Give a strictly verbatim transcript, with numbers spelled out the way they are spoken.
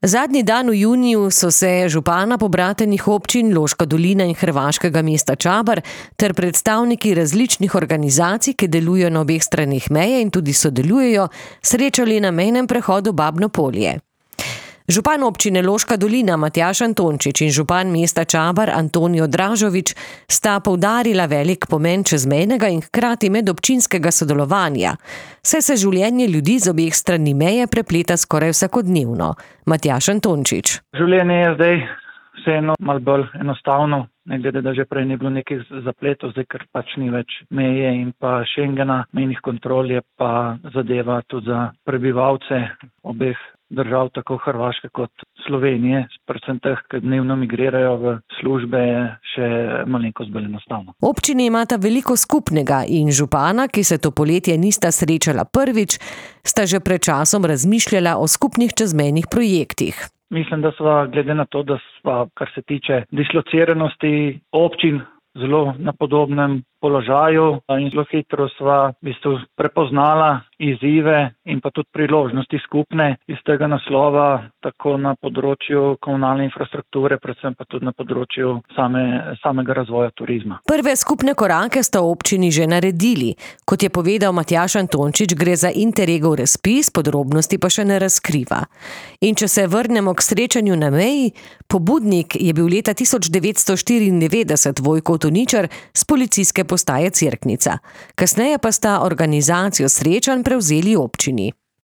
Zadnji dan v juniju so se župana pobratenih občin Loška dolina in hrvaškega mesta Čabar ter predstavniki različnih organizacij, ki delujejo na obeh stranih meje in tudi sodelujejo, srečali na mejnem prehodu Babno Polje. Župan občine Loška dolina Matjaž Antončič in župan mesta Čabar Antonijo Dražovič sta poudarila velik pomen čezmejnega in hkrati medobčinskega sodelovanja, saj se življenje ljudi z obeh strani meje prepleta skoraj vsakodnevno. Matjaž Antončič. Življenje je zdaj vseeno malo bolj enostavno, ne glede, da že prej ni bilo nekih zapletov, zdaj ker pač ni več meje in pa Schengena, mejnih kontrol je pa zadeva tudi za prebivalce obeh držav, tako Hrvaške kot Slovenije, predvsem teh, ki dnevno migrirajo v službe, je še malenkost bolj enostavno. Občini imata veliko skupnega in župana, ki se to poletje nista srečala prvič, sta že pred časom razmišljala o skupnih čezmejnih projektih. Mislim, da sva glede na to, da sva, kar se tiče dislociranosti občin, zelo na podobnem položaju in zelo hitro sva v bistvu prepoznala izzive in pa tudi priložnosti skupne iz tega naslova, tako na področju komunalne infrastrukture, predvsem pa tudi na področju same, samega razvoja turizma. Prve skupne korake sta občini že naredili. Kot je povedal Matjaž Antončič, gre za Interregov razpis, podrobnosti pa še ne razkriva. In če se vrnemo k srečanju na meji, pobudnik je bil leta tisoč devetsto štiriindevetdeset Vojko Toničar s policijske postaje Cerknica. Kasneje pa sta organizacijo srečanj prevzeli občini.